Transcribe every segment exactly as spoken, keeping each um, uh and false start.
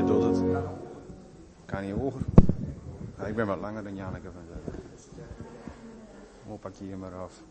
doet het. Kan niet hoger. Ja, ik ben wat langer dan Janneke van de. Oh, pak je hier maar af.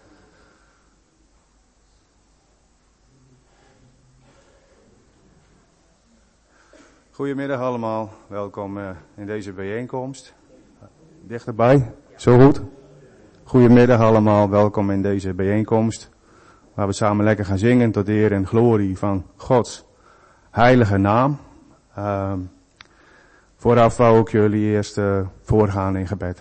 Goedemiddag allemaal, welkom uh, in deze bijeenkomst. Dichterbij, zo goed. Goedemiddag allemaal, welkom in deze bijeenkomst. Waar we samen lekker gaan zingen tot eer en glorie van Gods heilige naam. Uh, vooraf wou ik jullie eerst uh, voorgaan in gebed.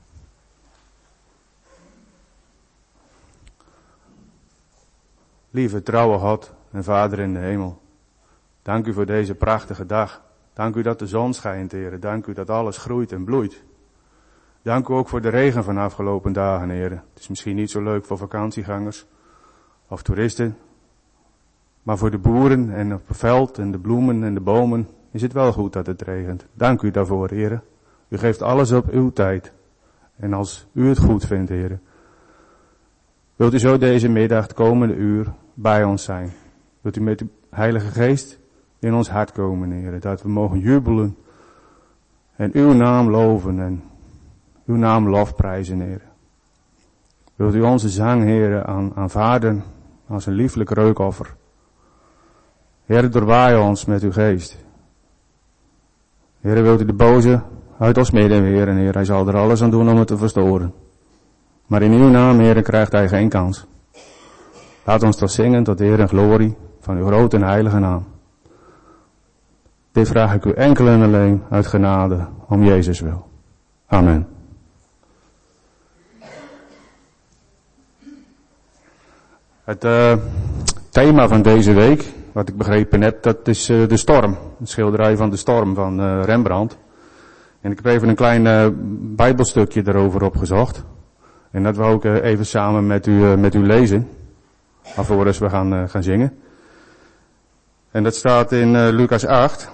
Lieve trouwe God en Vader in de hemel. Dank u voor deze prachtige dag. Dank u dat de zon schijnt, Heer. Dank u dat alles groeit en bloeit. Dank u ook voor de regen van de afgelopen dagen, Heer. Het is misschien niet zo leuk voor vakantiegangers of toeristen. Maar voor de boeren en op het veld en de bloemen en de bomen is het wel goed dat het regent. Dank u daarvoor, Heer. U geeft alles op uw tijd. En als u het goed vindt, Heer. Wilt u zo deze middag, het komende uur, bij ons zijn. Wilt u met uw Heilige Geest in ons hart komen, Heer. Dat we mogen jubelen en uw naam loven en uw naam lofprijzen, Heer. Wilt u onze zang, Heer, aan, aanvaarden als een lieflijk reukoffer. Heer, doorwaai ons met uw geest. Heer, wilt u de boze uit ons midden weren, Heer. Hij zal er alles aan doen om het te verstoren. Maar in uw naam, Heer, krijgt hij geen kans. Laat ons toch zingen tot eer en glorie van uw grote en heilige naam. Dit vraag ik u enkel en alleen uit genade om Jezus wil. Amen. Het uh, thema van deze week, wat ik begrepen heb, dat is uh, de storm. Een schilderij van de storm van uh, Rembrandt. En ik heb even een klein uh, bijbelstukje daarover opgezocht. En dat wou ik uh, even samen met u, uh, met u lezen. Alvorens we gaan, uh, gaan zingen. En dat staat in uh, Lucas acht.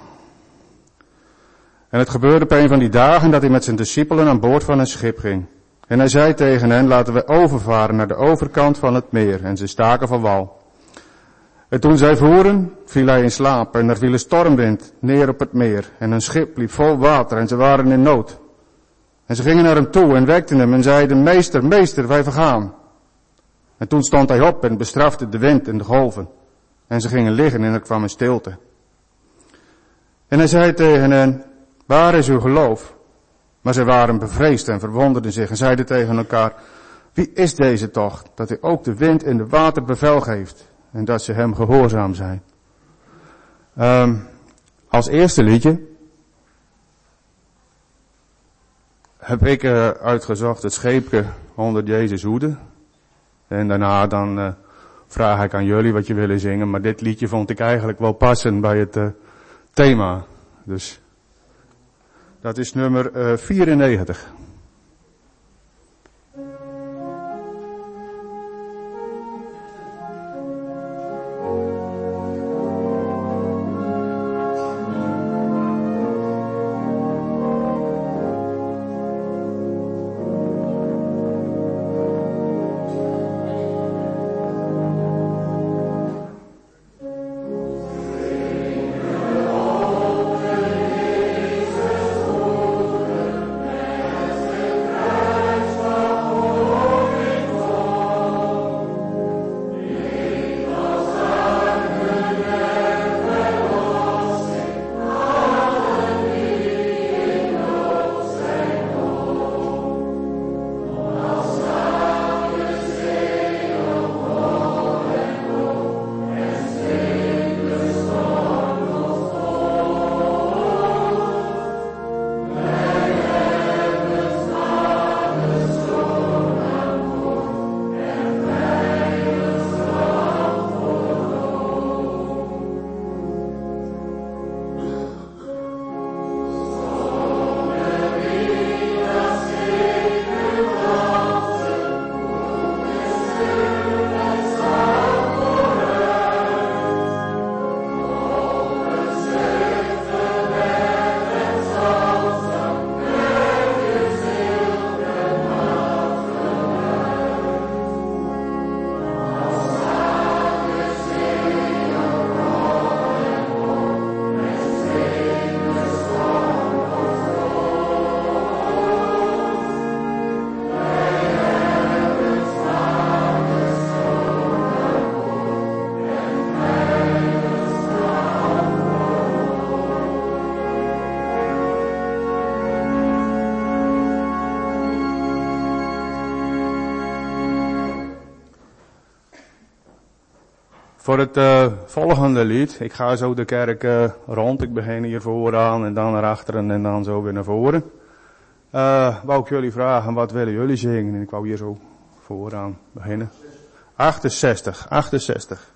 En het gebeurde op een van die dagen dat hij met zijn discipelen aan boord van een schip ging. En hij zei tegen hen, laten we overvaren naar de overkant van het meer. En ze staken van wal. En toen zij voeren, viel hij in slaap. En er viel een stormwind neer op het meer. En een schip liep vol water en ze waren in nood. En ze gingen naar hem toe en wekten hem en zeiden, meester, meester, wij vergaan. En toen stond hij op en bestrafte de wind en de golven. En ze gingen liggen en er kwam een stilte. En hij zei tegen hen, waar is uw geloof? Maar zij waren bevreesd en verwonderden zich en zeiden tegen elkaar, wie is deze toch, dat hij ook de wind en de water bevel geeft en dat ze hem gehoorzaam zijn? Um, als eerste liedje heb ik uh, uitgezocht het scheepje onder Jezus hoede. En daarna dan uh, vraag ik aan jullie wat je willen zingen, maar dit liedje vond ik eigenlijk wel passen bij het uh, thema. Dus dat is nummer uh, vierennegentig. Yes. Voor het uh, volgende lied, ik ga zo de kerk uh, rond, ik begin hier vooraan en dan naar achteren en dan zo weer naar voren. Uh, wou ik jullie vragen, wat willen jullie zingen? En ik wou hier zo vooraan beginnen. achtenzestig, achtenzestig.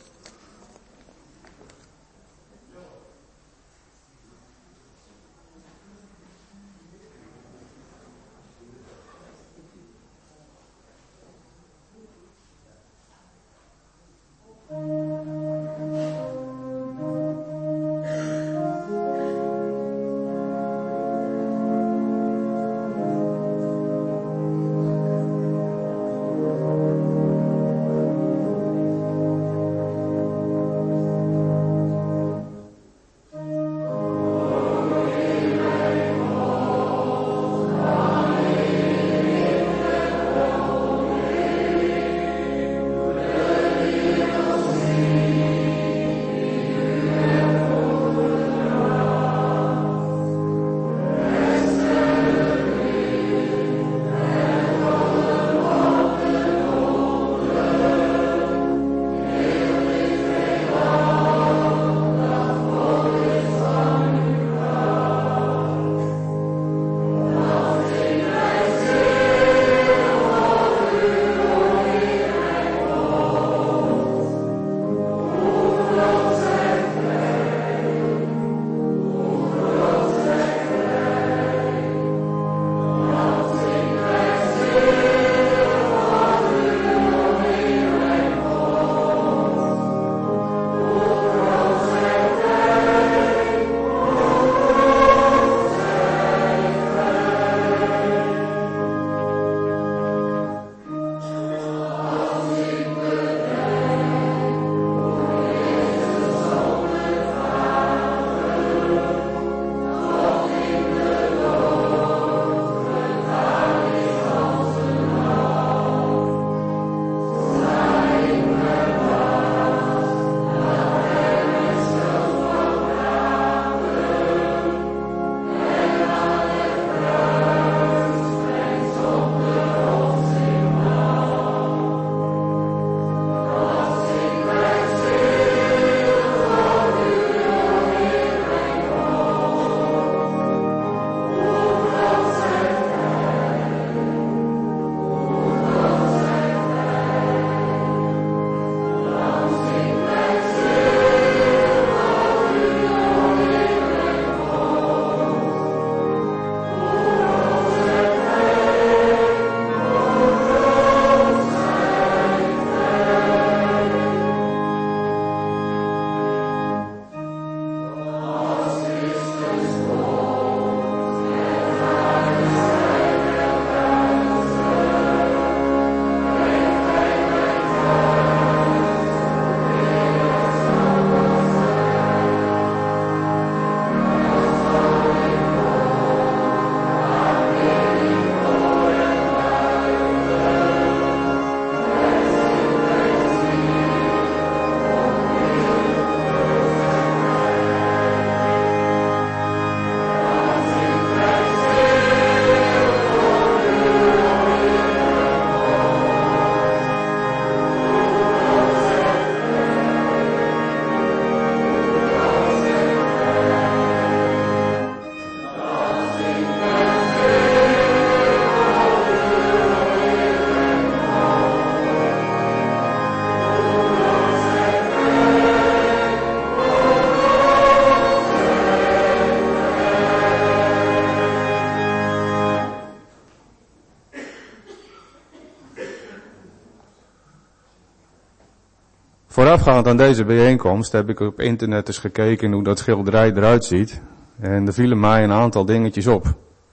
Voorafgaand aan deze bijeenkomst heb ik op internet eens gekeken hoe dat schilderij eruit ziet. En er vielen mij een aantal dingetjes op.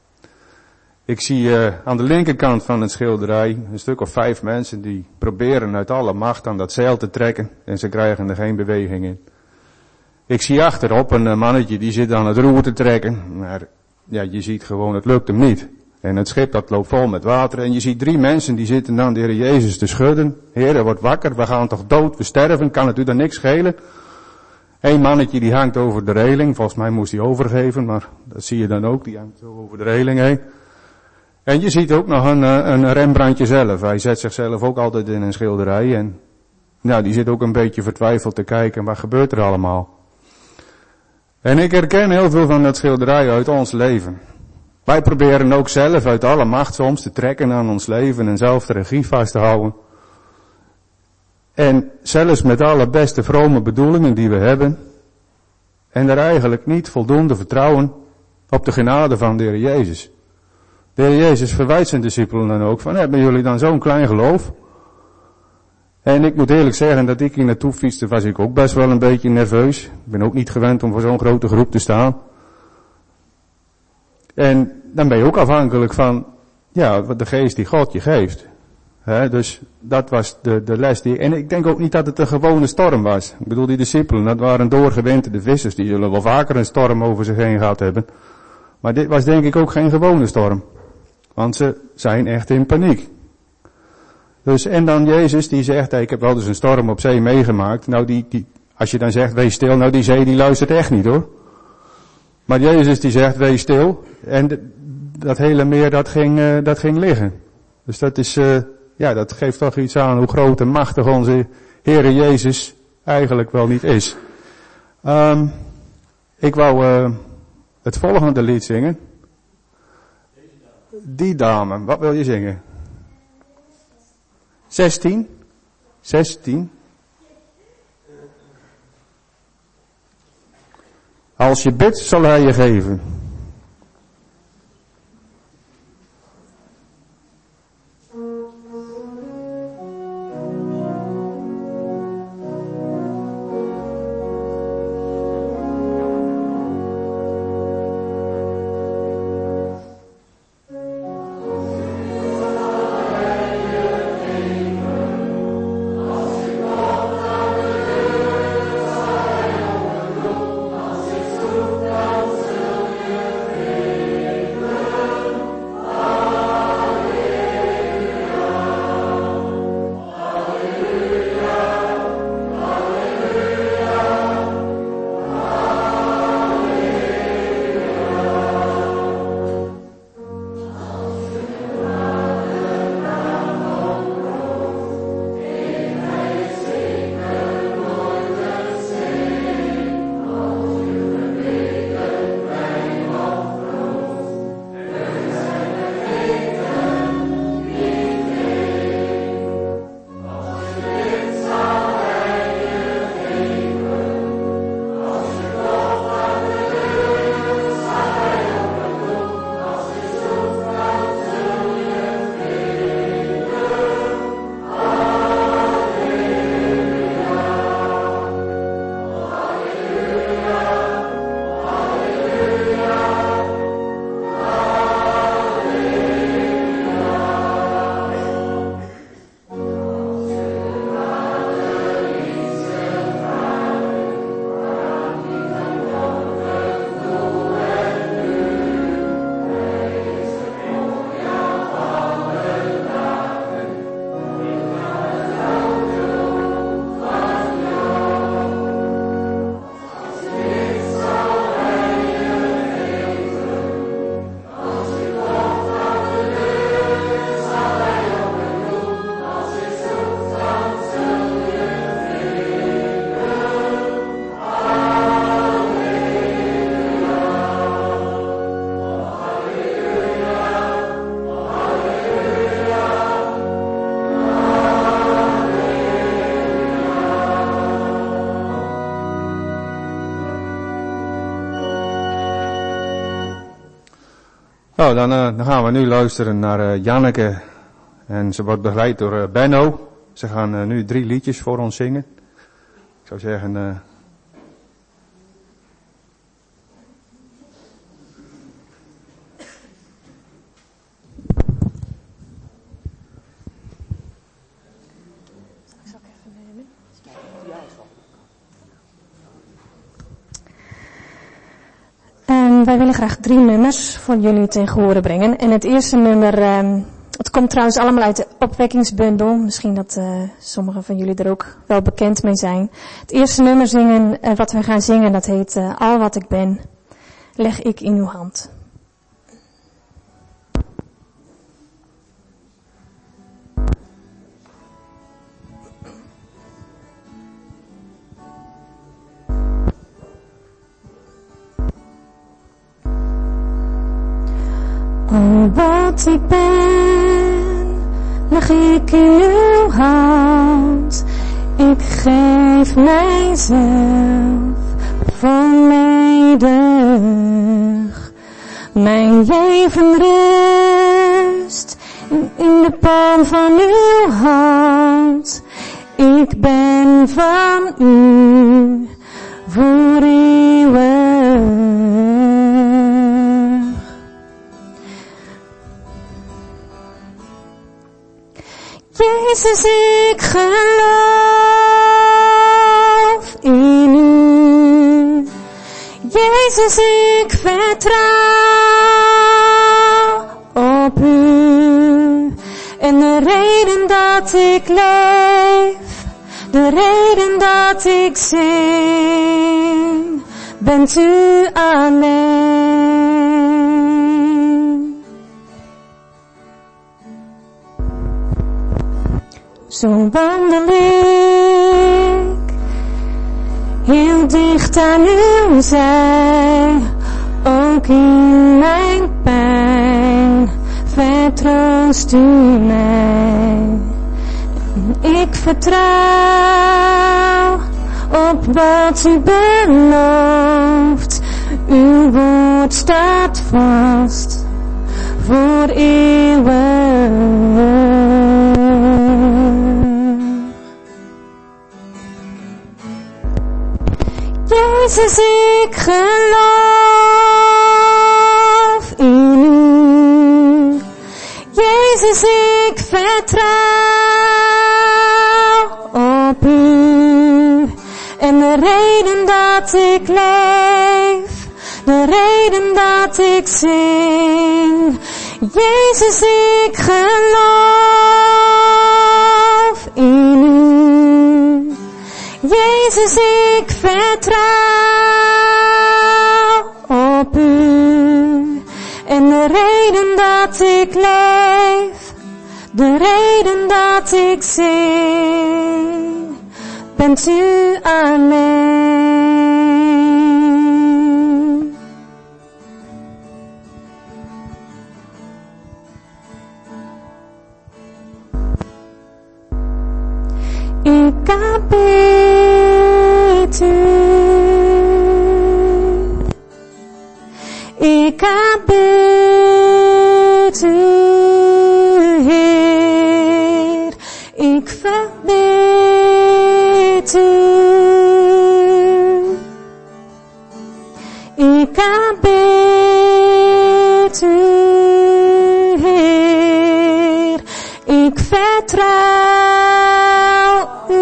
Ik zie uh, aan de linkerkant van het schilderij een stuk of vijf mensen die proberen uit alle macht aan dat zeil te trekken en ze krijgen er geen beweging in. Ik zie achterop een uh, mannetje die zit aan het roer te trekken, maar ja, je ziet gewoon het lukt hem niet. En het schip dat loopt vol met water en je ziet drie mensen die zitten dan de Heer Jezus te schudden. Heer, wordt wakker, we gaan toch dood, we sterven, kan het u dan niks schelen? Eén mannetje die hangt over de reling, volgens mij moest hij overgeven, maar dat zie je dan ook, die hangt zo over de reling heen. En je ziet ook nog een, een Rembrandtje zelf, hij zet zichzelf ook altijd in een schilderij en nou, die zit ook een beetje vertwijfeld te kijken, wat gebeurt er allemaal? En ik herken heel veel van dat schilderij uit ons leven. Wij proberen ook zelf uit alle macht soms te trekken aan ons leven en zelf de regie vast te houden. En zelfs met alle beste vrome bedoelingen die we hebben, en er eigenlijk niet voldoende vertrouwen op de genade van de Heer Jezus. De Heer Jezus verwijt zijn discipelen dan ook van, hebben jullie dan zo'n klein geloof? En ik moet eerlijk zeggen dat ik hier naartoe fietste, was ik ook best wel een beetje nerveus. Ik ben ook niet gewend om voor zo'n grote groep te staan. En dan ben je ook afhankelijk van, ja, de geest die God je geeft. He, dus dat was de, de les die, en ik denk ook niet dat het een gewone storm was. Ik bedoel, die discipelen, dat waren doorgewinterde vissers, die zullen wel vaker een storm over zich heen gehad hebben. Maar dit was denk ik ook geen gewone storm. Want ze zijn echt in paniek. Dus, en dan Jezus die zegt, hey, ik heb wel eens een storm op zee meegemaakt. Nou die, die, als je dan zegt, wees stil, nou die zee die luistert echt niet hoor. Maar Jezus die zegt, wees stil. En de, dat hele meer, dat ging, uh, dat ging liggen. Dus dat is, uh, ja, dat geeft toch iets aan hoe groot en machtig onze Heere Jezus eigenlijk wel niet is. Um, ik wou uh, het volgende lied zingen. Die dame, wat wil je zingen? zestien? zestien? Als je bidt, zal hij je geven. Nou, dan, uh, dan gaan we nu luisteren naar uh, Janneke. En ze wordt begeleid door uh, Benno. Ze gaan uh, nu drie liedjes voor ons zingen. Ik zou zeggen... Uh, Wij willen graag drie nummers voor jullie tegen horen brengen. En het eerste nummer, uh, het komt trouwens allemaal uit de opwekkingsbundel. Misschien dat uh, sommigen van jullie er ook wel bekend mee zijn. Het eerste nummer zingen, uh, wat we gaan zingen, dat heet uh, Al wat ik ben, leg ik in uw hand. wat ik ben, leg ik in uw hand. Ik geef mijzelf volledig. Mijn leven rust in de palm van uw hand. Ik ben van u voor eeuwig. Jezus, ik geloof in u. Jezus, ik vertrouw op u. En de reden dat ik leef, de reden dat ik zing, bent u alleen. Zo wandel ik heel dicht aan uw zij, ook in mijn pijn vertroost u mij. Ik vertrouw op wat u belooft, uw woord staat vast voor eeuwig. Jezus, ik geloof in u. Jezus, ik vertrouw op u. En de reden dat ik leef, de reden dat ik zing, Jezus, ik geloof in u. Jezus, ik vertrouw op u. En de reden dat ik leef, de reden dat ik zing, bent u alleen. Ik aanbid u. Ik aanbid u, Heer. Ik verbid u. Ik aanbid u, Heer. Ik vertrouw u.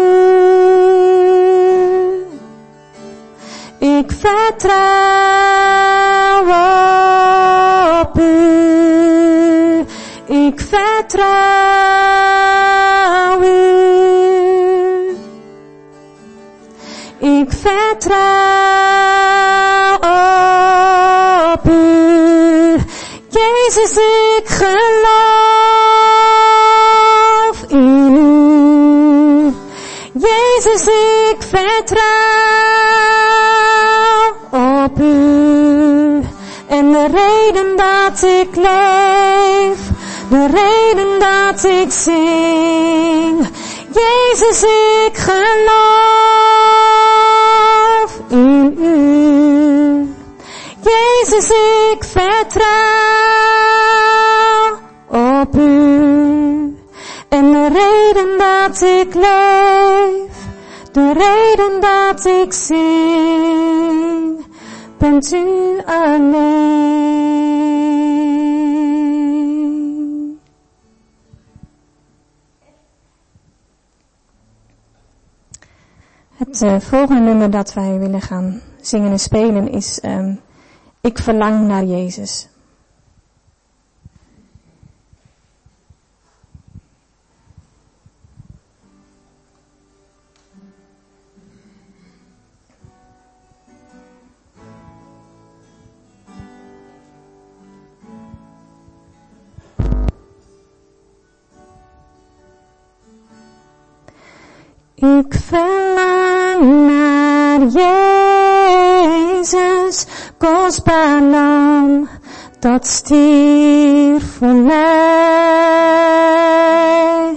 Ik vertrouw op u. Ik vertrouw u. Ik vertrouw op u. Jezus, ik geloof in u. Jezus, ik vertrouw op u. En de reden dat ik leef, de reden dat ik zing, Jezus, ik geloof in u. Jezus, ik vertrouw op u. En de reden dat ik leef, de reden dat ik zing, bent u alleen. Het uh, volgende nummer dat wij willen gaan zingen en spelen is um, Ik verlang naar Jezus. Ik verlang naar Jezus, kostbaar lam, dat stierf voor mij.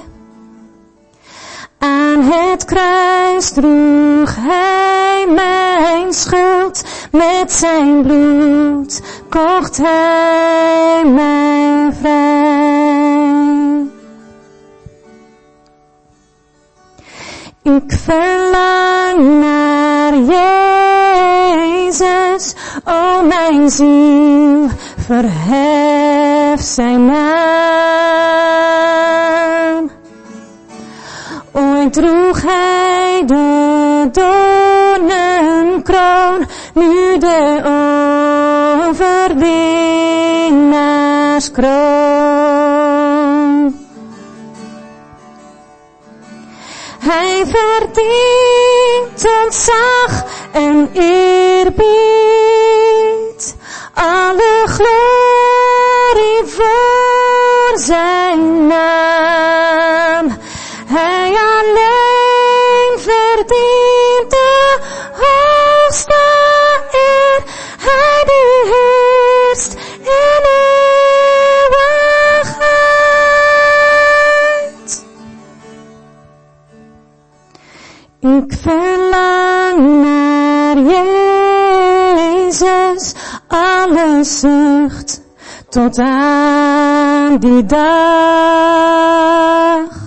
Aan het kruis droeg hij mijn schuld, met zijn bloed kocht hij mij vrij. Ik verlang naar Jezus, o mijn ziel, verhef zijn naam. Ooit droeg hij de doornenkroon, nu de overwinnaarskroon. Hij verdient ontzag en eerbied, alle glorie voor zijn naam. Hij alleen verdient de hoogste eer, hij die heerst in eeuwigheid. Ik verlang naar Jezus, alle zucht tot aan die dag,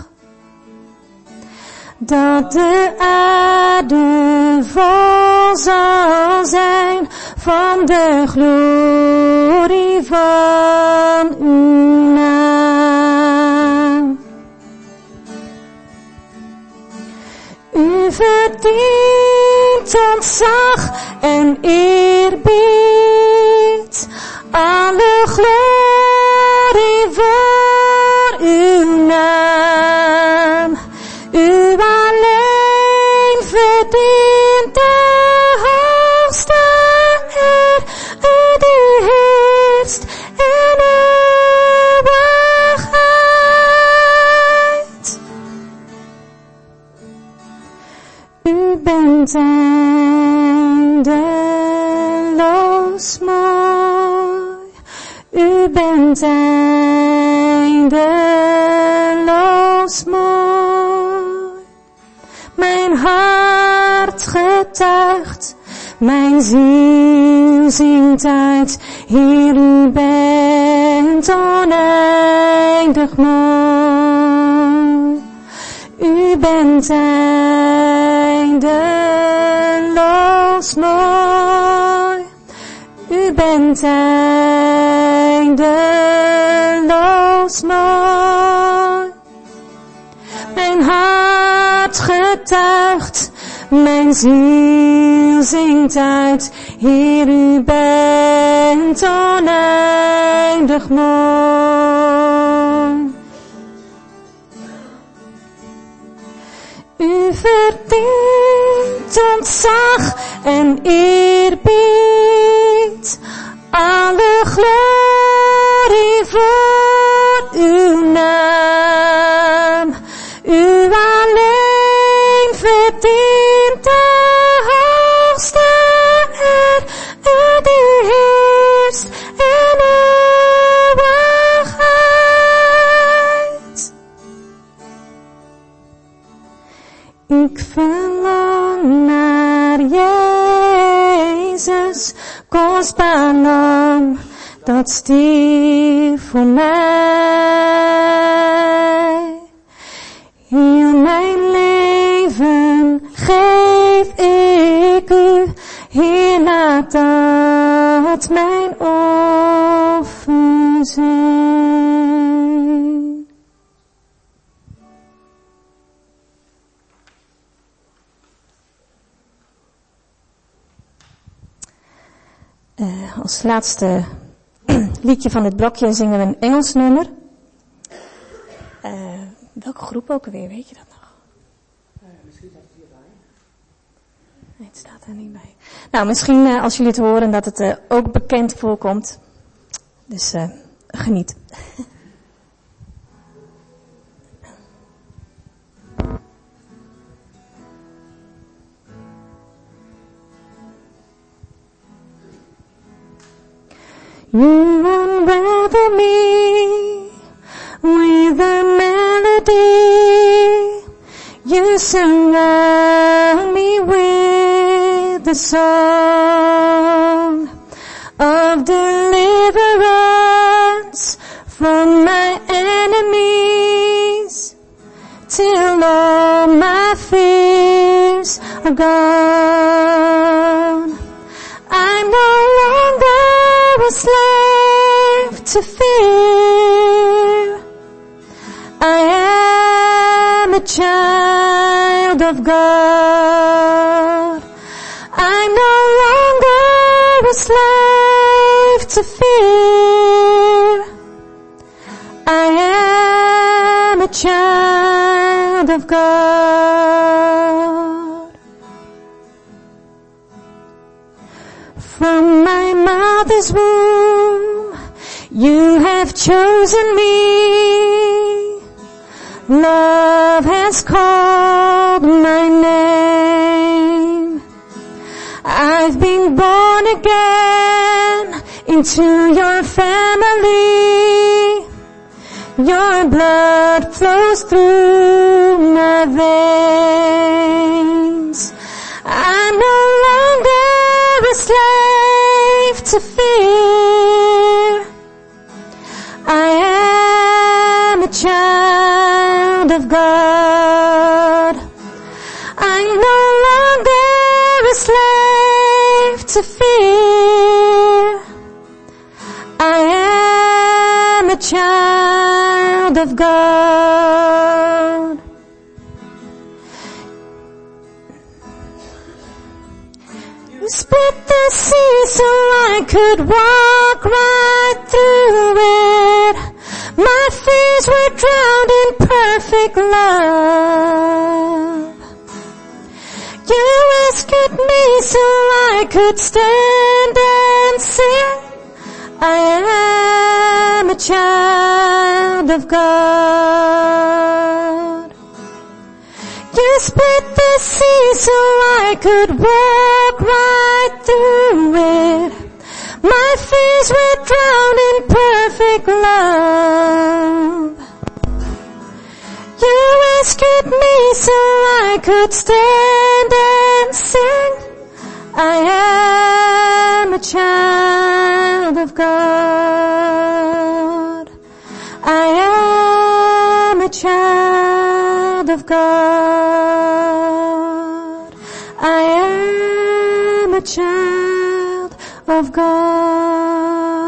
dat de aarde vol zal zijn van de glorie van uw naam. U verdient ontzag en eerbied, alle glorie voor uw naam. U alleen verdient de hoogste eer, u die heerst in eeuwigheid. U bent eindeloos mooi, u bent eindeloos mooi. Mijn hart getuigt, mijn ziel zingt uit, Heer, u bent oneindig mooi. U bent eindeloos mooi, u bent eindeloos mooi. Mijn hart getuigt, mijn ziel zingt uit, Heer, u bent oneindig mooi. U verdient ontzag en eerbied, alle glorie voor uw naam. U alleen verdient de hoogste eer, u die heerst in eeuwigheid. Ik verlang naar Jezus, kostbaar lam, dat stierf voor mij. Heel mijn leven geef ik u, Heer, laat dat mijn offer zijn. Uh, als laatste liedje van dit blokje zingen we een Engels nummer. Uh, welke groep ook alweer, weet je dat nog? Uh, misschien staat het hierbij. Nee, het staat er niet bij. Nou, misschien uh, als jullie het horen dat het uh, ook bekend voorkomt. Dus uh, geniet. You are unravel me with a melody. You surround me with the song of deliverance from my enemies, till all my fears are gone. I'm no longer a slave to fear. I am a child of God. I'm no longer a slave to fear. I am a child of God. From my mother's womb, you have chosen me. Love has called my name. I've been born again into your family. Your blood flows through my veins. I'm no longer a slave to fear. I am a child of God. I'm no longer a slave to fear. I am a child of God. You split the sea so I could walk right through it. My fears were drowned in perfect love. You rescued me so I could stand and sing. I am a child of God. You split the sea so I could walk right through it. My fears were drowned in perfect love. You rescued me so I could stand and sing. I am a child of God. I am a child of God. I am a child of God.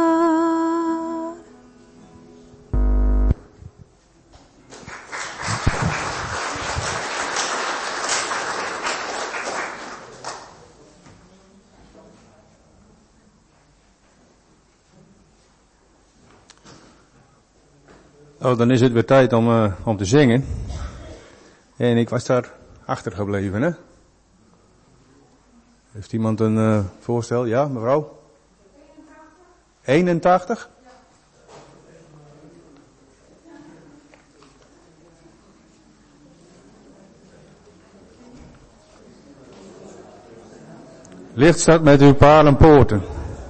Oh, dan is het weer tijd om, uh, om te zingen. En ik was daar achtergebleven, hè? Heeft iemand een uh, voorstel? Ja, mevrouw? eenentachtig? Licht staat met uw palen poorten.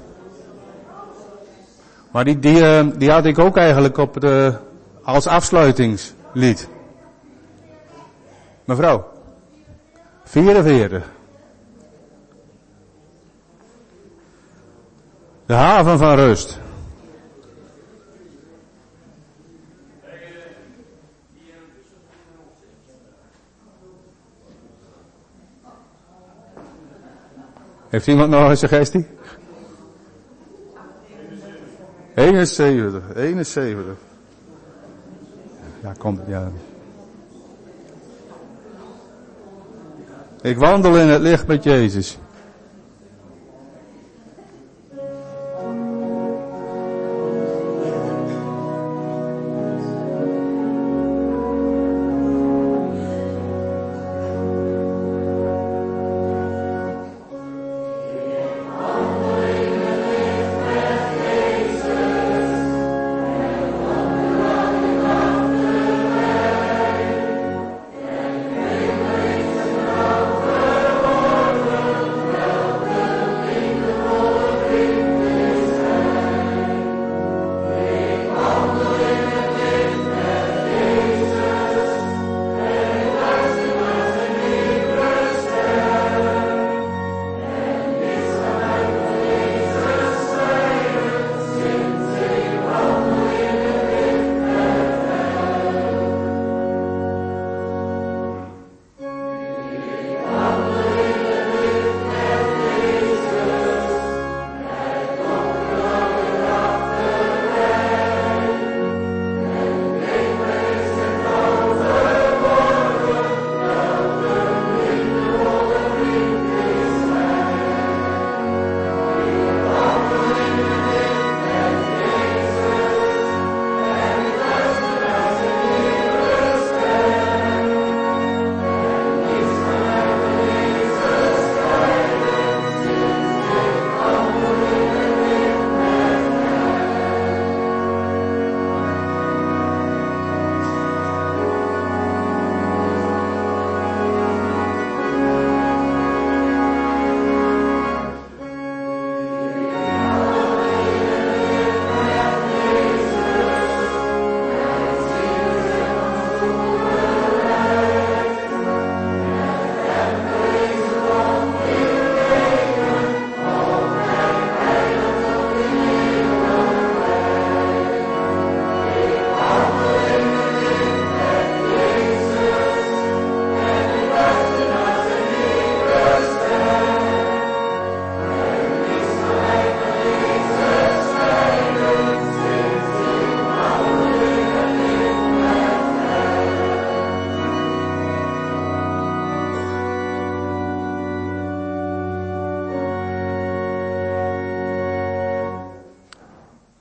Maar die, die, uh, die had ik ook eigenlijk op de, als afsluitingslied. Mevrouw? vierenveertig. De haven van rust. Heeft iemand nog een suggestie? eenenzeventig, eenenzeventig. Ja, komt, ja. Ik wandel in het licht met Jezus.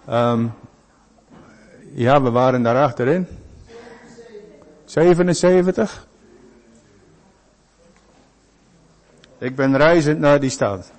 Um, ja, we waren daar achterin. zevenenzeventig. Ik ben reizend naar die stad.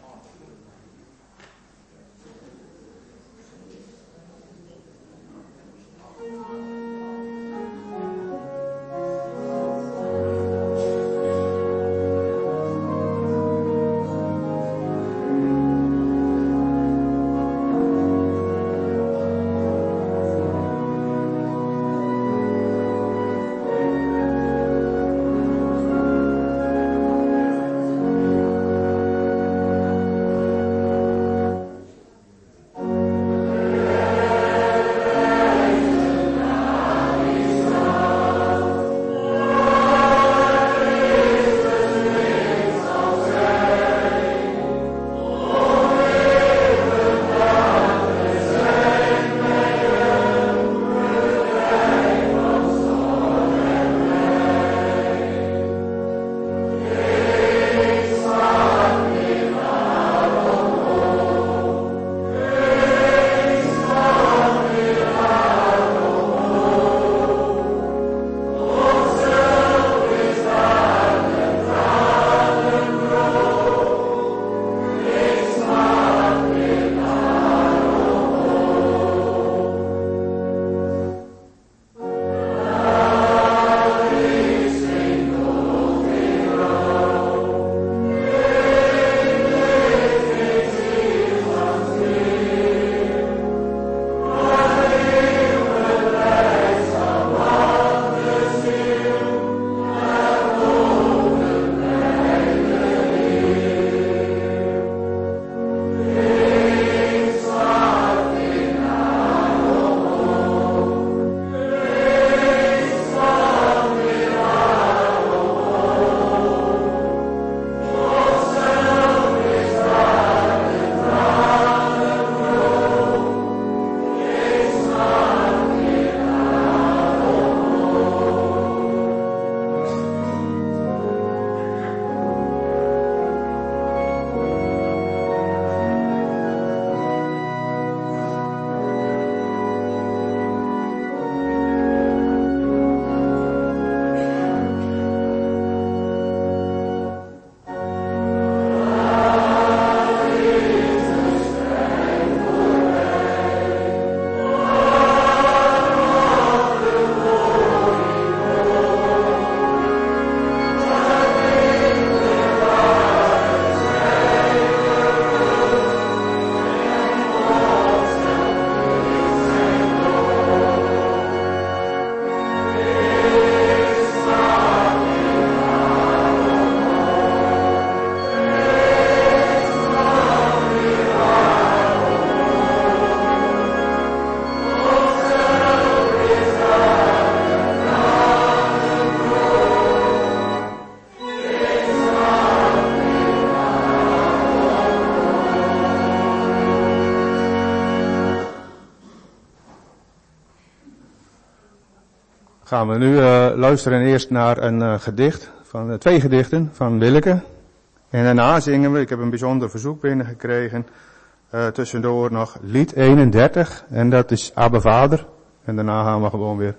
Gaan we nu uh, luisteren eerst naar een uh, gedicht, van uh, twee gedichten van Willeke. En daarna zingen we, ik heb een bijzonder verzoek binnengekregen, uh, tussendoor nog lied eenendertig. En dat is Abba Vader. En daarna gaan we gewoon weer.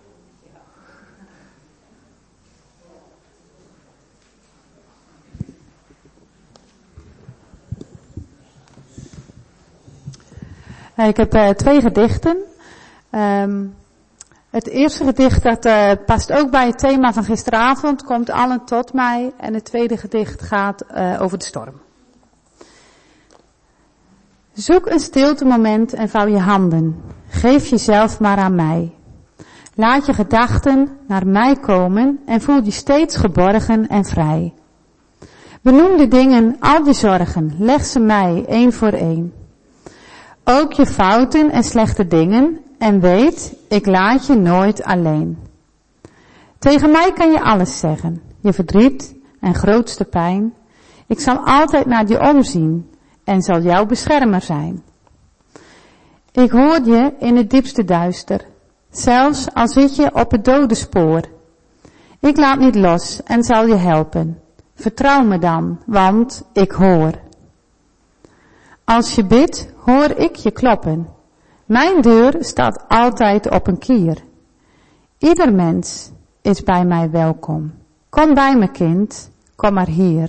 Ik heb uh, twee gedichten. Um, het eerste gedicht dat uh, past ook bij het thema van gisteravond, komt allen tot mij. En het tweede gedicht gaat uh, over de storm. Zoek een stilte moment en vouw je handen. Geef jezelf maar aan mij. Laat je gedachten naar mij komen en voel je steeds geborgen en vrij. Benoem de dingen, al die zorgen, leg ze mij één voor één. Ook je fouten en slechte dingen en weet, ik laat je nooit alleen. Tegen mij kan je alles zeggen, je verdriet en grootste pijn. Ik zal altijd naar je omzien en zal jouw beschermer zijn. Ik hoor je in het diepste duister, zelfs al zit je op het dode spoor. Ik laat niet los en zal je helpen. Vertrouw me dan, want ik hoor. Als je bidt, hoor ik je kloppen. Mijn deur staat altijd op een kier. Ieder mens is bij mij welkom. Kom bij me, kind, kom maar hier.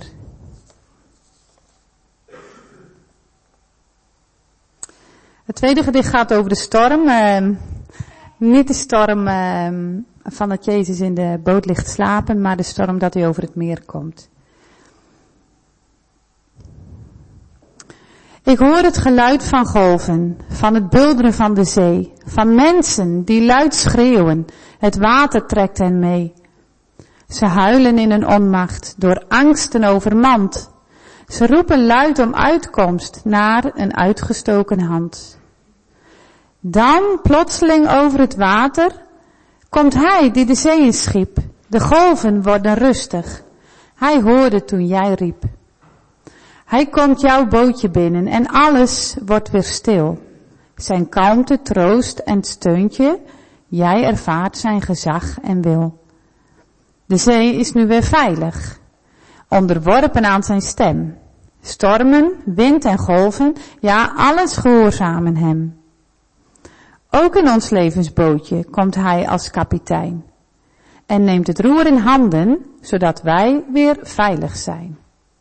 Het tweede gedicht gaat over de storm. Uh, niet de storm uh, van dat Jezus in de boot ligt slapen, maar de storm dat hij over het meer komt. Ik hoor het geluid van golven, van het bulderen van de zee, van mensen die luid schreeuwen, het water trekt hen mee. Ze huilen in hun onmacht, door angsten overmand. Ze roepen luid om uitkomst naar een uitgestoken hand. Dan, plotseling over het water, komt hij die de zee inschiep. De golven worden rustig. Hij hoorde toen jij riep. Hij komt jouw bootje binnen en alles wordt weer stil. Zijn kalmte, troost en steunt je. Jij ervaart zijn gezag en wil. De zee is nu weer veilig, onderworpen aan zijn stem. Stormen, wind en golven, ja, alles gehoorzamen hem. Ook in ons levensbootje komt hij als kapitein en neemt het roer in handen, zodat wij weer veilig zijn.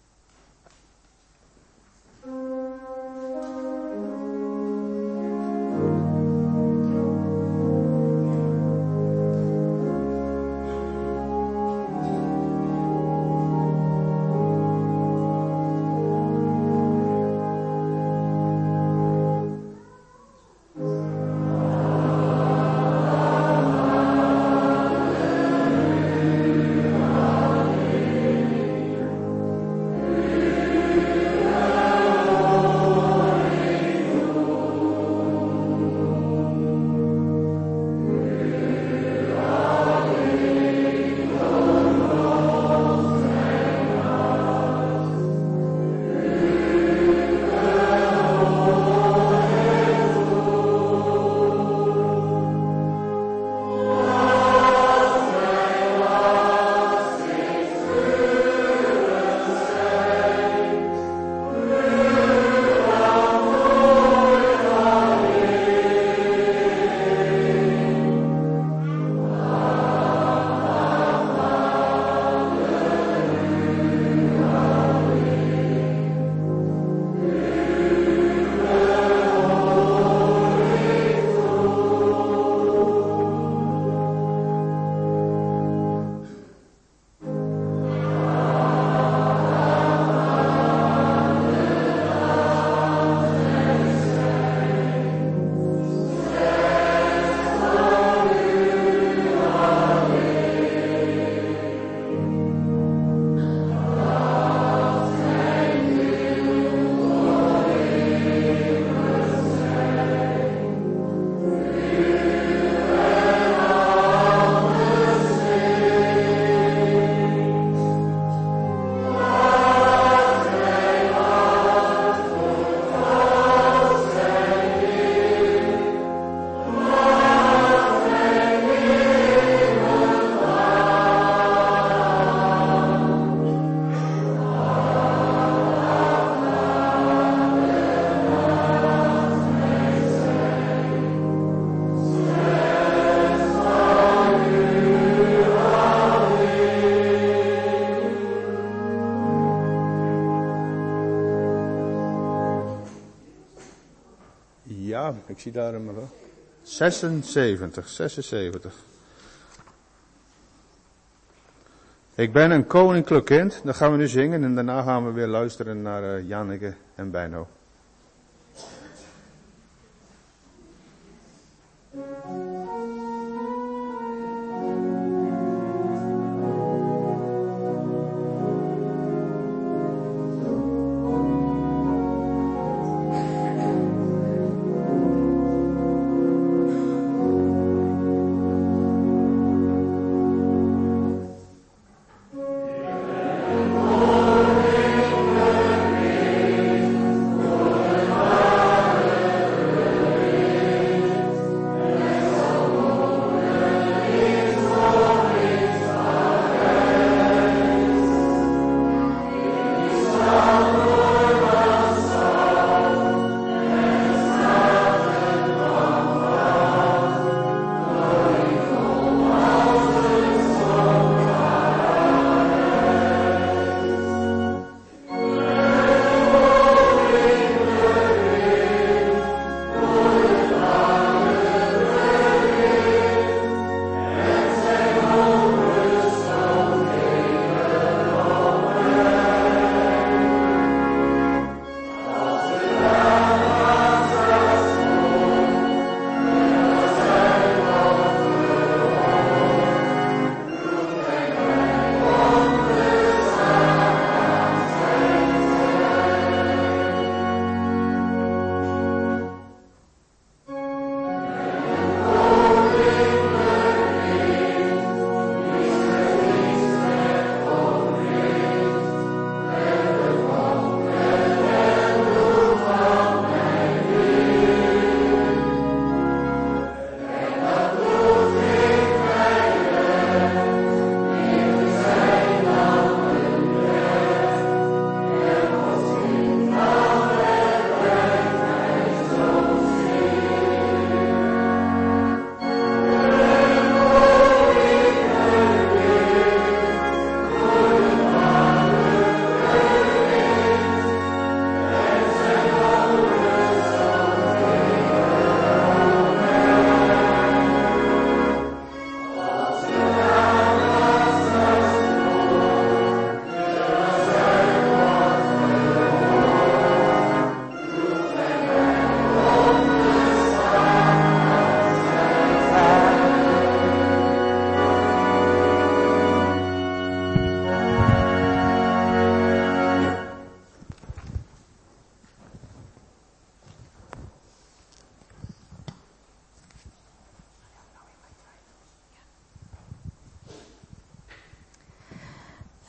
Ja, ik zie daar een wel. zesenzeventig, zesenzeventig. Ik ben een koninklijk kind, dat gaan we nu zingen en daarna gaan we weer luisteren naar uh, Janneke en Bijno. Oh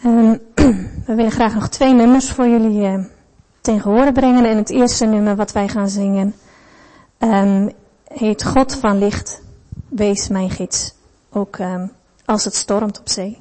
Um, we willen graag nog twee nummers voor jullie uh, ten gehore brengen. En het eerste nummer wat wij gaan zingen um, heet God van licht, wees mijn gids. Ook um, als het stormt op zee.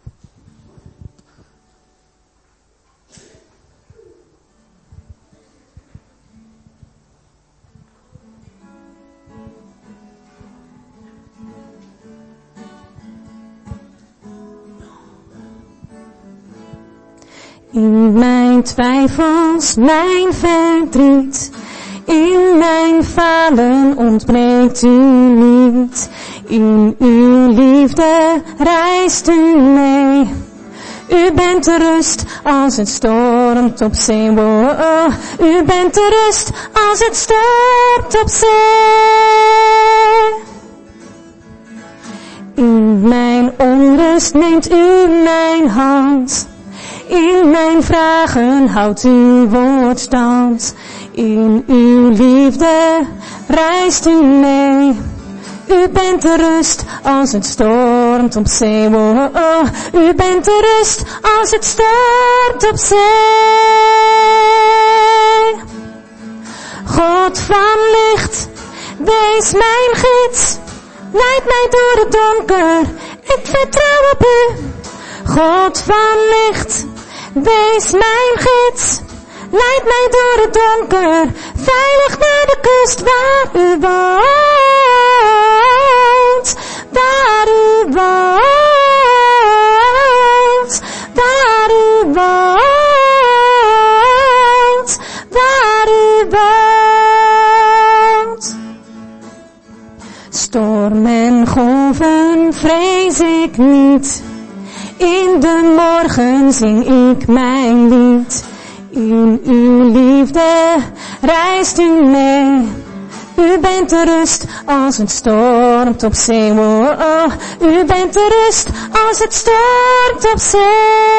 In mijn twijfels, mijn verdriet, in mijn falen ontbreekt u niet. In uw liefde reist u mee. U bent de rust als het stormt op zee. Oh, oh. U bent de rust als het stormt op zee. In mijn onrust neemt u mijn hand. In mijn vragen houdt uw woord stand. In uw liefde reist u mee. U bent de rust als het stormt op zee. Oh, oh. U bent de rust als het stormt op zee. God van licht, wees mijn gids. Leid mij door het donker, ik vertrouw op u. God van licht, wees mijn gids. Leid mij door het donker, veilig naar de kust waar u woont. Waar u woont. Waar u woont. Waar u woont. Storm en golven vrees ik niet. In de morgen zing ik mijn lied. In uw liefde reist u mee. U bent de rust als het stormt op zee. Oh, oh. U bent de rust als het stormt op zee.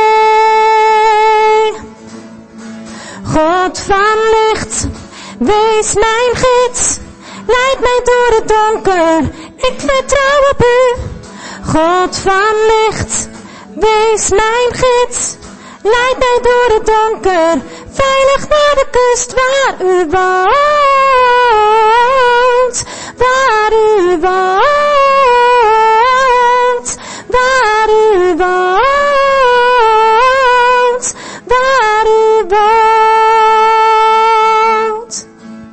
God van licht, wees mijn gids. Leid mij door het donker, ik vertrouw op u. God van licht, wees mijn gids. Leid mij door het donker, veilig naar de kust waar u woont. Waar u woont. Waar u woont. Waar u woont.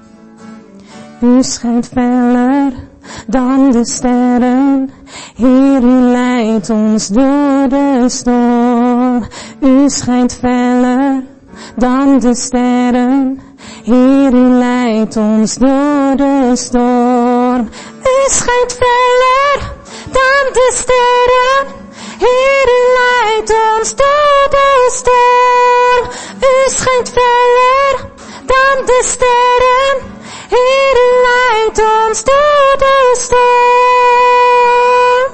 U schijnt feller dan de sterren. Heer, u leidt ons door de storm. U schijnt feller dan de sterren. Heer, u leidt ons door de storm. U schijnt feller dan de sterren. Heer, u leidt ons door de storm. U schijnt feller dan de sterren. Heer, u leidt ons door de storm.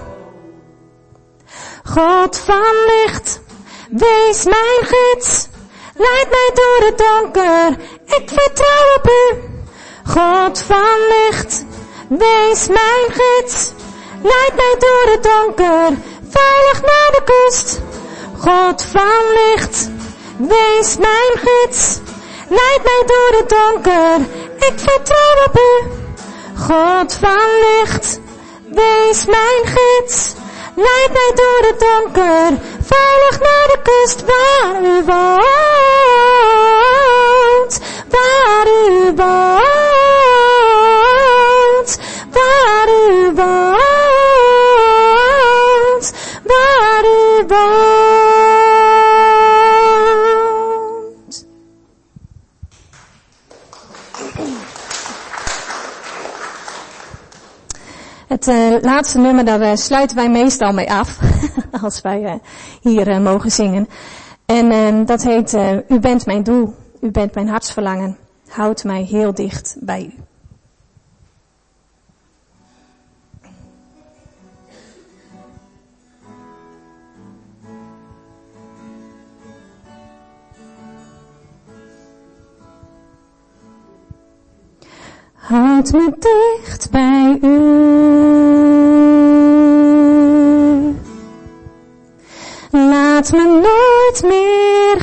God van licht, wees mijn gids. Leid mij door het donker, ik vertrouw op u. God van licht, wees mijn gids. Leid mij door het donker, veilig naar de kust. God van licht, wees mijn gids. Leid mij door het donker, ik vertrouw op u. God van licht, wees mijn gids. Leid mij door het donker, veilig naar de kust waar u woont. Waar u woont. Waar u woont. Waar u woont. Het uh, laatste nummer, daar uh, sluiten wij meestal mee af, als wij uh, hier uh, mogen zingen. En uh, dat heet, uh, u bent mijn doel, u bent mijn hartsverlangen, houd mij heel dicht bij u. Houd me dicht bij u. Laat Laat me nooit meer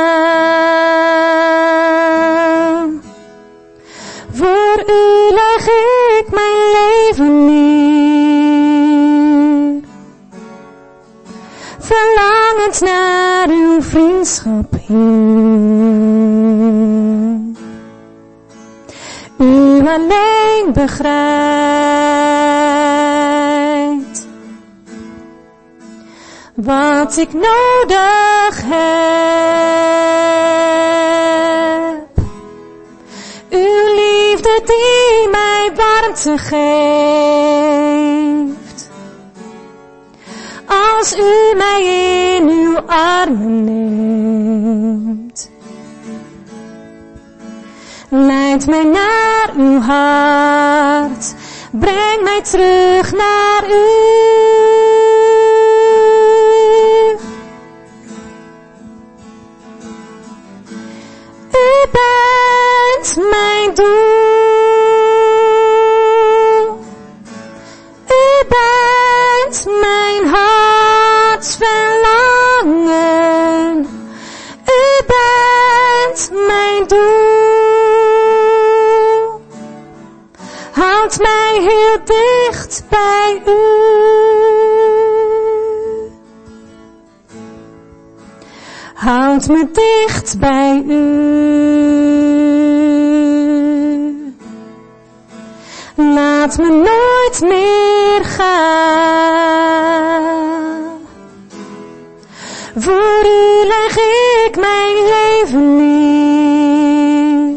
gaan. Voor u leg ik mijn leven neer. Verlangend naar uw vriendschap, Heer. U alleen begrijpt wat ik nodig heb. Uw liefde die mij warmte geeft. Als u mij in uw armen neemt. Leid mij naar uw hart. Breng mij terug naar u. U bent mijn doel. U bent mijn hartsverlangen. U bent mijn doel. Houd mij heel dicht bij u. Houd me dicht bij u. Laat me nooit meer gaan. Voor u leg ik mijn leven neer.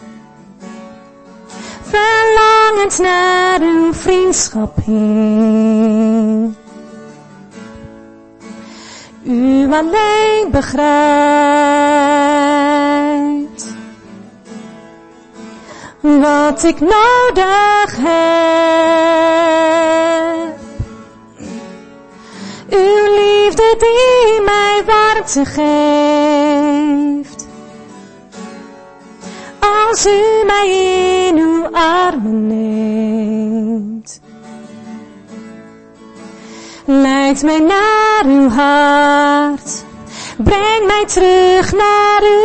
Verlangend naar uw vriendschap, Heer. U alleen begrijpt wat ik nodig heb. Uw liefde die mij warmte geeft. Als u mij in uw armen neemt. Leid mij naar uw hart. Breng mij terug naar u.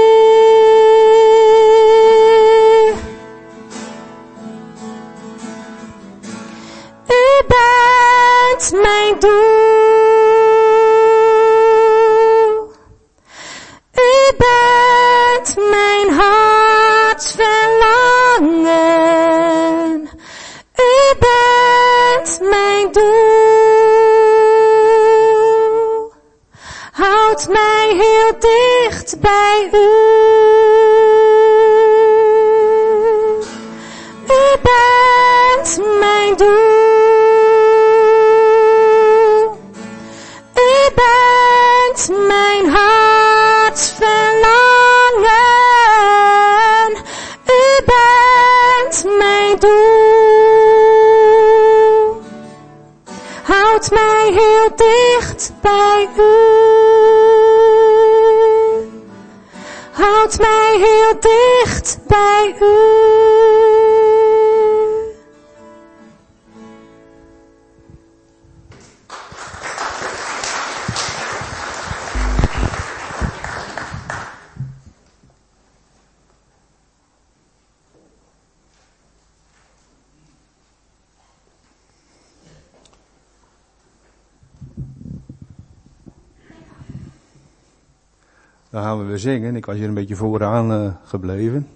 U bent mijn doel. U bent mijn hartsverlangen. U bent mijn doel. Houd mij heel dicht bij u. U bent mijn doel. U bent mijn hartsverlangen. U bent mijn doel. Houd mij heel dicht bij u. Houd mij heel dicht bij u. Dan gaan we weer zingen. Ik was hier een beetje vooraan uh, gebleven.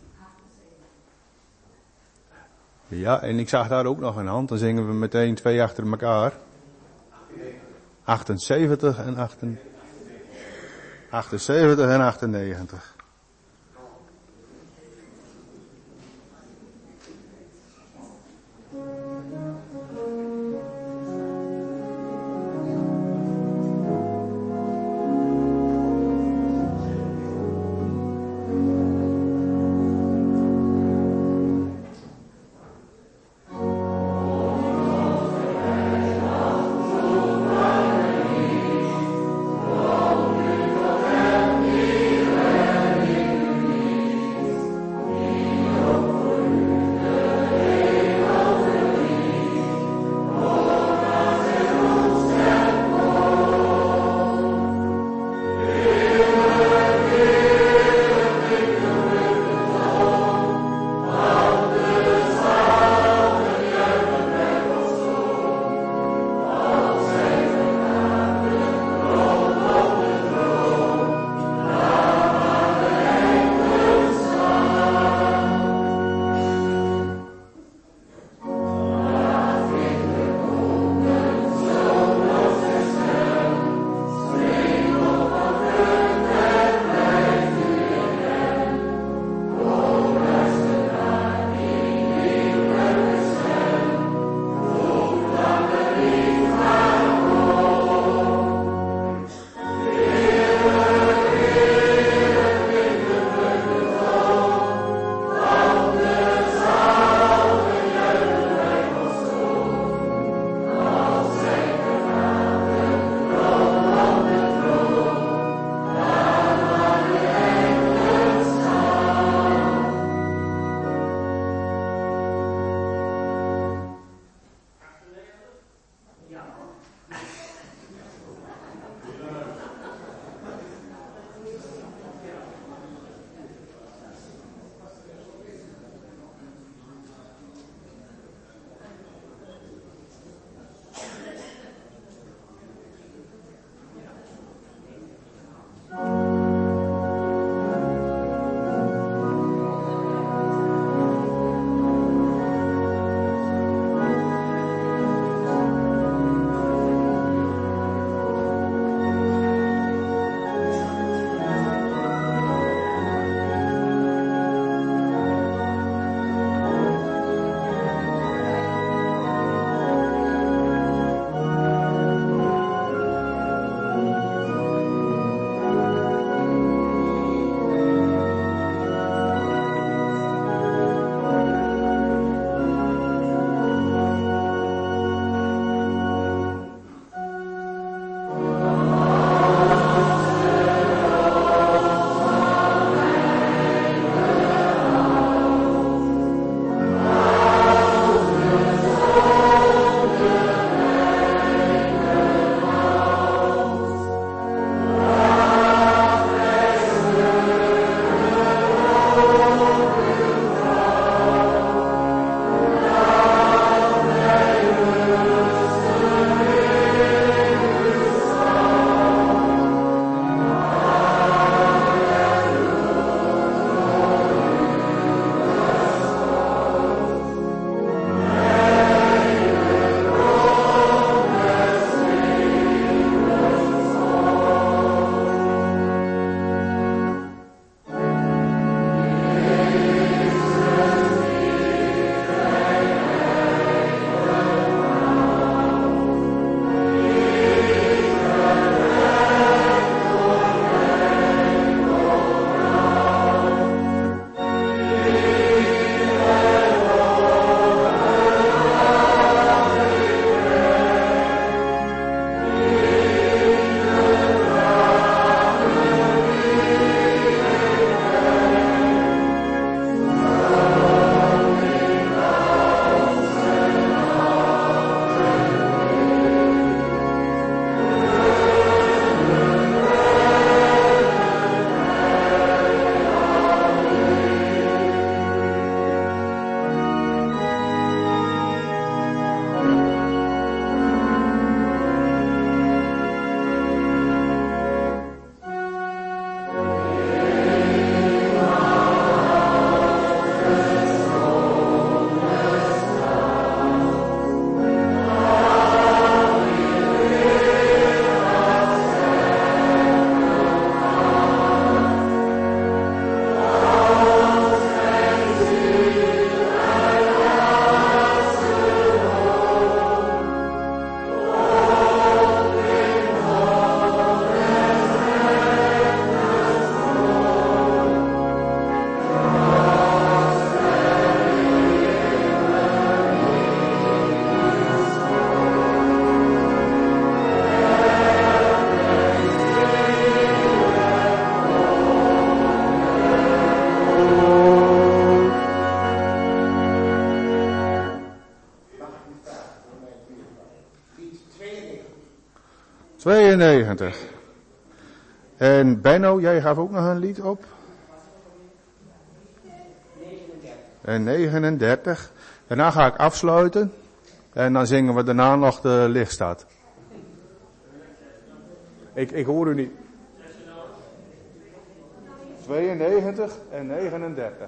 Ja, en ik zag daar ook nog een hand. Dan zingen we meteen twee achter elkaar. achtenzeventig en achten... achtenzeventig en achtennegentig. Amen. tweeënnegentig. En Benno, jij gaf ook nog een lied op? En negenendertig. Daarna ga ik afsluiten. En dan zingen we daarna nog de lichtstaat. Ik, ik hoor u niet. tweeënnegentig en negenendertig.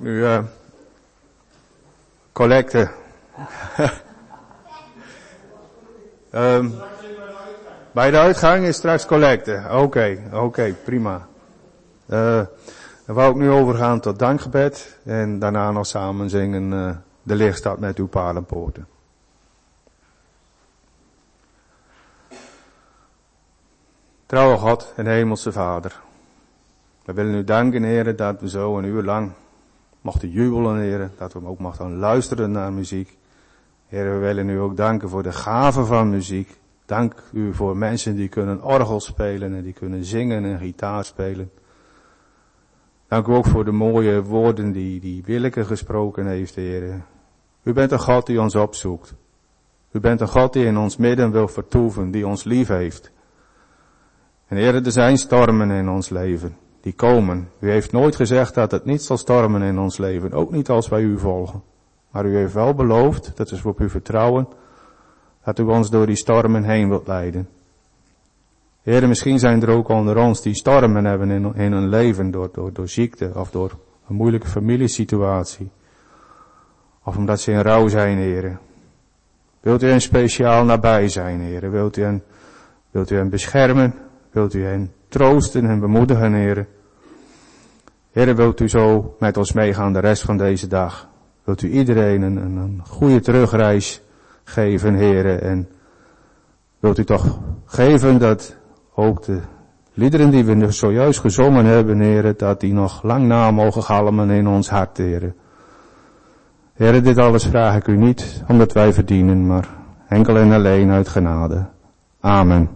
nu uh, collecte. um, bij de uitgang is straks collecte. Oké, okay, oké, okay, prima. Uh, dan wou ik nu overgaan tot dankgebed en daarna nog samen zingen uh, De licht staat met uw palenpoorten. Trouwe God en hemelse Vader. We willen u danken, Heer, dat we zo een uur lang mochten jubelen, Heer, dat we ook mochten luisteren naar muziek. Heer, we willen u ook danken voor de gave van muziek. Dank u voor mensen die kunnen orgel spelen en die kunnen zingen en gitaar spelen. Dank u ook voor de mooie woorden die, die Willeke gesproken heeft, Heer. U bent een God die ons opzoekt. U bent een God die in ons midden wil vertoeven, die ons lief heeft. En Heer, er zijn stormen in ons leven, die komen. U heeft nooit gezegd dat het niet zal stormen in ons leven, ook niet als wij u volgen. Maar u heeft wel beloofd, dat is op uw vertrouwen, dat u ons door die stormen heen wilt leiden. Heer, misschien zijn er ook onder ons die stormen hebben in, in hun leven door, door, door ziekte of door een moeilijke familiesituatie. Of omdat ze in rouw zijn, Heer. Wilt u hen speciaal nabij zijn, Heer? Wilt u hen, wilt u hen beschermen? Wilt u hen troosten en bemoedigen, Heer? Heer, wilt u zo met ons meegaan de rest van deze dag? Wilt u iedereen een, een, een goede terugreis geven, Heer? En wilt u toch geven dat ook de liederen die we zojuist gezongen hebben, Heer, dat die nog lang na mogen galmen in ons hart, Heer. Heer, dit alles vraag ik u niet omdat wij verdienen, maar enkel en alleen uit genade. Amen.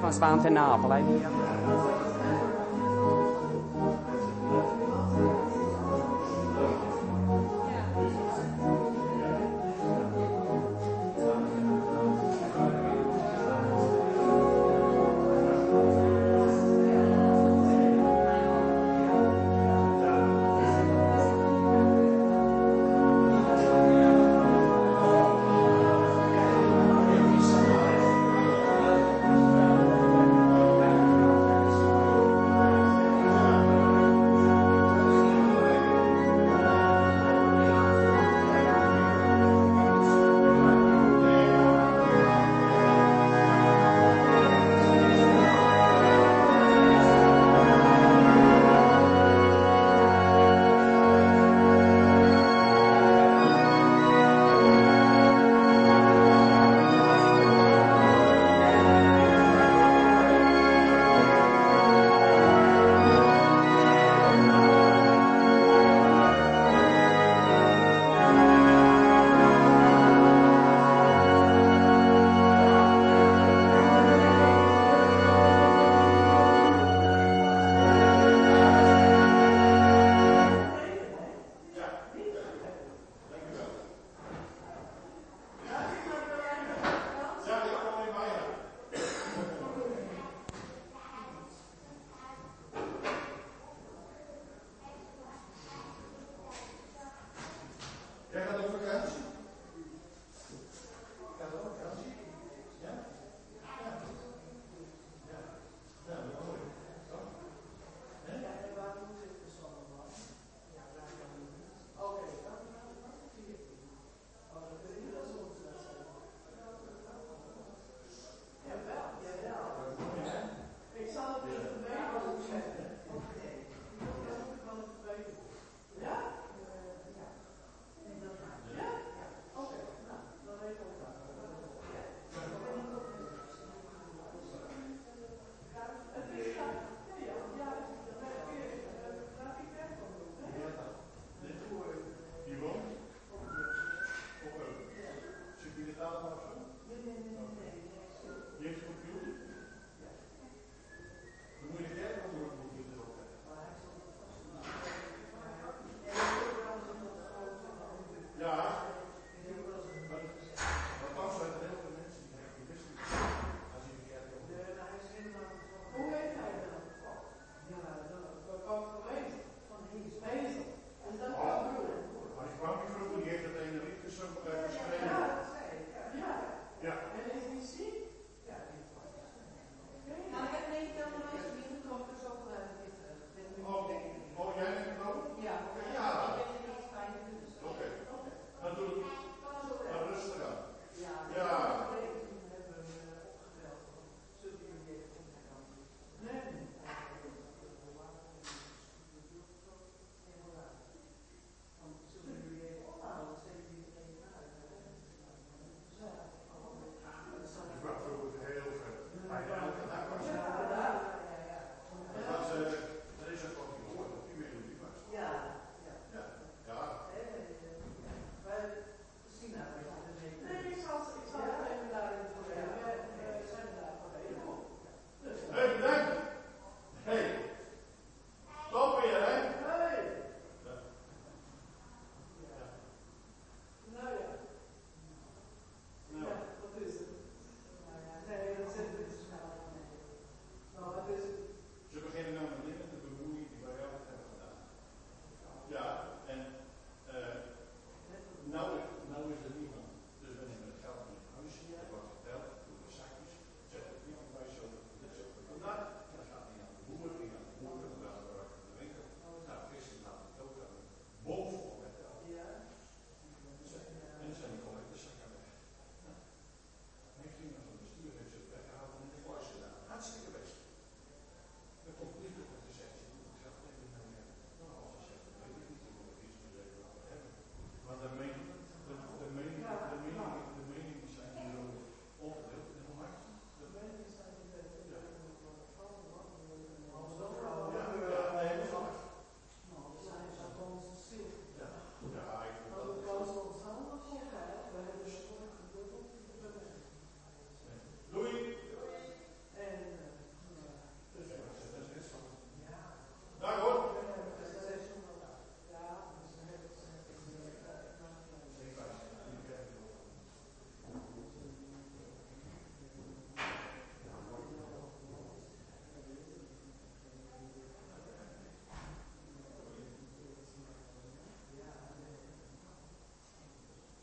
van Zwaan ten Napel. Hè? Die,